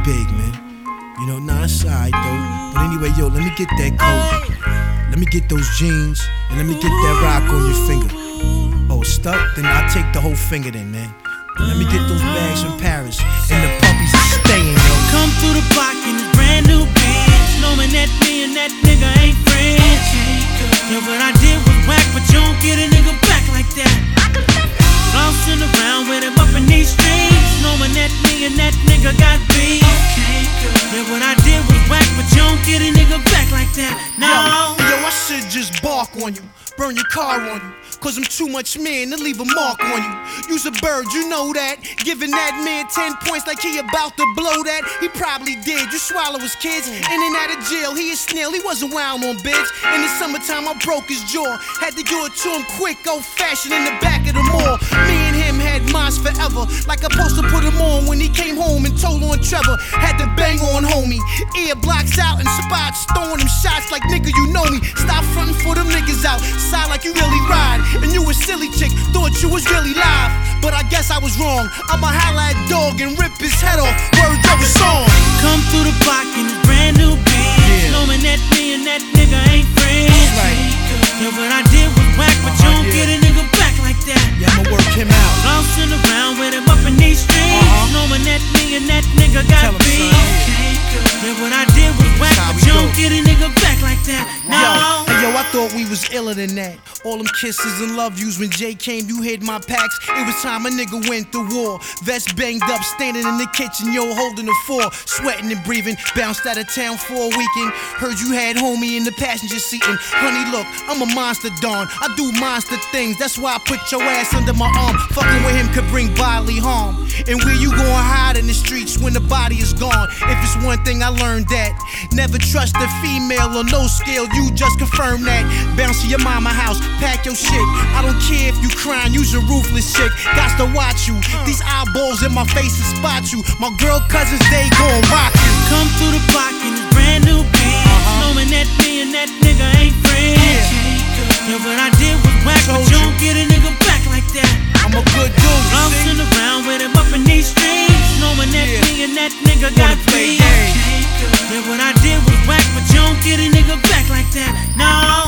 big, man. You know, nah, it's alright though. But anyway, yo, let me get that coat. Let me get those jeans. And let me get that rock on your finger. Oh, stuck? Then I'll take the whole finger then, man. Let me get those bags from Paris. And the puppies are staying, yo. Come through the block in this brand new Benz, knowing that me and that nigga ain't friends. Yeah, what I did was whack, but you don't get a nigga back like that. Bouncing around with him up in these streets, knowing that me and that nigga got beef. Yeah, what I did was whack, but you don't get a nigga back like that. No. Yo, I should just bark on you, burn your car on you. Cause I'm too much man to leave a mark on you. You's a bird, you know that. Giving that man 10 points like he about to blow that. He probably did. You swallow his kids. In and out of jail, he a snail. He wasn't wild on bitch. In the summertime, I broke his jaw. Had to do it to him quick, old fashioned in the back of the mall. Me and him had minds forever. Like I supposed to put him on when he came home and told on Trevor. Had to bang on homie. Ear blocks out and spots. Throwing them shots like nigga, you know me. Stop frontin' for them niggas out. Side like you really ride. And you a silly chick, thought you was really live. But I guess I was wrong. I'ma holla at dog and rip his head off. Words of a song. Come through the block in this brand new Benz, knowing that me and that nigga ain't friends. Right. Yeah, what I did was whack, but you don't get a nigga back like that. Yeah, I'ma work him out. Bouncing around with him up in these streets, knowing that me and that nigga got beef. Yeah, what I did was whack, but you don't get a nigga back like that. No. Yo, I thought we was iller than that. All them kisses and love yous when Jay came, you hid my packs. It was time a nigga went to war. Vest banged up, standing in the kitchen, yo, holding the four. Sweating and breathing, bounced out of town for a weekend. Heard you had homie in the passenger seat. And honey, look, I'm a monster, Dawn. I do monster things, that's why I put your ass under my arm. Fucking with him could bring bodily harm. And where you gon' hide in the streets when the body is gone? If it's one thing I learned that, never trust a female on no scale, you just confirm that. Bounce to your mama house, pack your shit. I don't care if you crying, you's a ruthless chick. Got to watch you, these eyeballs in my face and spot you. My girl cousins, they gon' rock you. Come through the block in this brand new Benz, knowing that me and that nigga ain't friends. Yeah, what I did was whack, but you don't get a nigga back like that. I'm a good dude, bouncing around with him up in these streets, knowing that me and that nigga got beef. Yeah, what I did was whack, but you don't get a nigga back like that. No.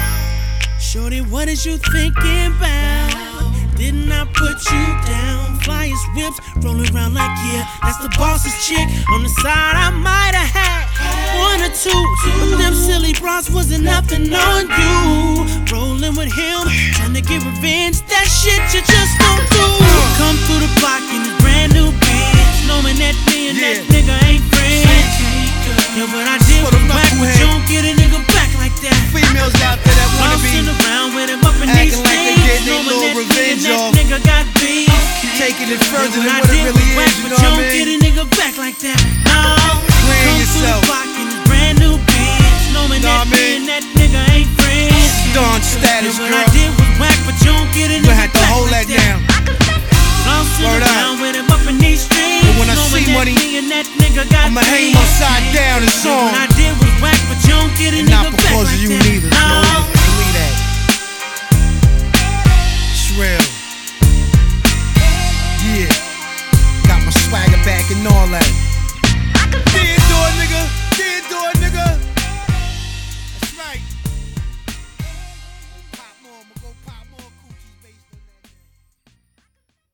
Shorty, what is you thinking about? Didn't I put you down? Flyers, whips, rolling around like, yeah, that's the boss's chick. On the side, I might have had one or two, but them silly bras wasn't nothing on you. Rolling with him, trying to get revenge, that shit you just don't do. Come through the block in this brand new Benz, knowing that me and that nigga ain't friends. Yeah, but I did was whack, but you don't get a nigga back like that. Females out there that wanna be bouncing around with him up in these acting like they getting their little revenge off. Nigga got beef. Taking it further than I what it did really was whack, is, you but know you what I don't get a mean? nigga back like that. No. Playing Come yourself. through the block in this brand new Benz, knowing Know that what I me mean? and that nigga ain't friends. Dawn status, Yeah, what girl. I did was whack, but you